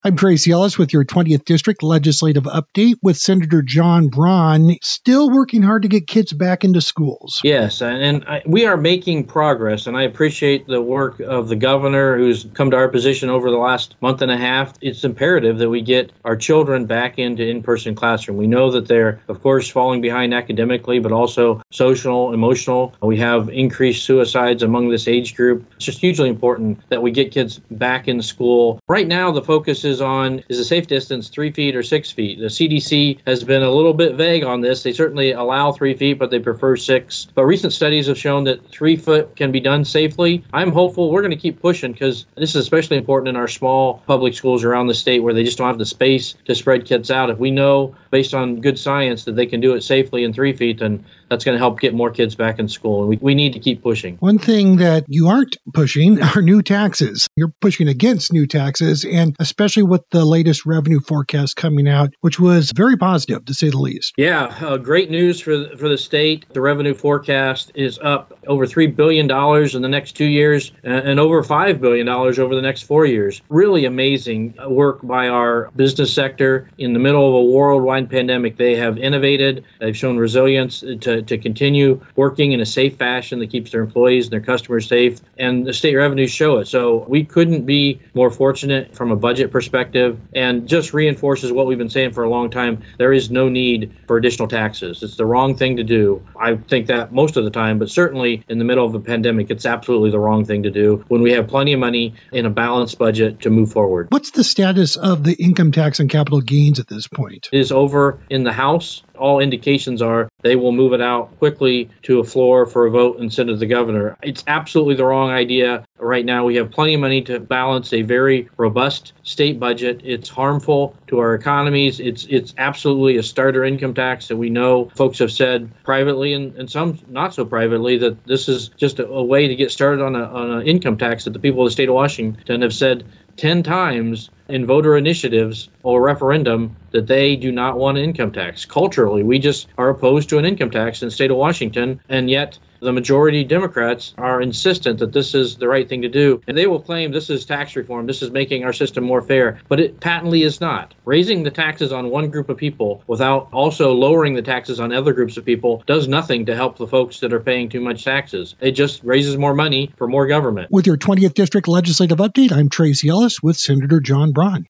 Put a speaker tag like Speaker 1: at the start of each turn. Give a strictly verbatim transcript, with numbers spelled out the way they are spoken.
Speaker 1: I'm Tracy Ellis with your twentieth District Legislative Update with Senator John Braun, still working hard to get kids back into schools.
Speaker 2: Yes, and I, we are making progress, and I appreciate the work of the governor who's come to our position over the last month and a half. It's imperative that we get our children back into in-person classroom. We know that they're, of course, falling behind academically, but also social, emotional. We have increased suicides among this age group. It's just hugely important that we get kids back in school. Right now, the focus is on is a safe distance three feet or six feet. The C D C has been a little bit vague on this. They certainly allow three feet, but they prefer six. But recent studies have shown that three foot can be done safely. I'm hopeful we're going to keep pushing because this is especially important in our small public schools around the state where they just don't have the space to spread kids out. If we know based on good science that they can do it safely in three feet, then that's going to help get more kids back in school. And we, we need to keep pushing.
Speaker 1: One thing that you aren't pushing are new taxes. You're pushing against new taxes, and especially with the latest revenue forecast coming out, which was very positive, to say the least.
Speaker 2: Yeah, uh, great news for the, for the state. The revenue forecast is up over three billion dollars in the next two years and, and over five billion dollars over the next four years. Really amazing work by our business sector. In the middle of a worldwide pandemic, they have innovated. They've shown resilience to, to continue working in a safe fashion that keeps their employees and their customers safe. And the state revenues show it. So we couldn't be more fortunate from a budget perspective, and just reinforces what we've been saying for a long time. There is no need for additional taxes. It's the wrong thing to do. I think that most of the time, but certainly in the middle of a pandemic, it's absolutely the wrong thing to do when we have plenty of money in a balanced budget to move forward.
Speaker 1: What's the status of the income tax and capital gains at this point?
Speaker 2: It is over in the House. All indications are they will move it out quickly to a floor for a vote and send it to the governor. It's absolutely the wrong idea. Right now, we have plenty of money to balance a very robust state budget. It's harmful to our economies. It's it's absolutely a starter income tax that we know folks have said privately and, and some not so privately that this is just a, a way to get started on a on an income tax that the people of the state of Washington have said ten times in voter initiatives or referendum that they do not want an income tax. Culturally, we just are opposed to an income tax in the state of Washington, and yet the majority Democrats are insistent that this is the right thing to do. And they will claim this is tax reform, this is making our system more fair, but it patently is not. Raising the taxes on one group of people without also lowering the taxes on other groups of people does nothing to help the folks that are paying too much taxes. It just raises more money for more government.
Speaker 1: With your twentieth District Legislative Update, I'm Tracy Ellis with Senator John Braun.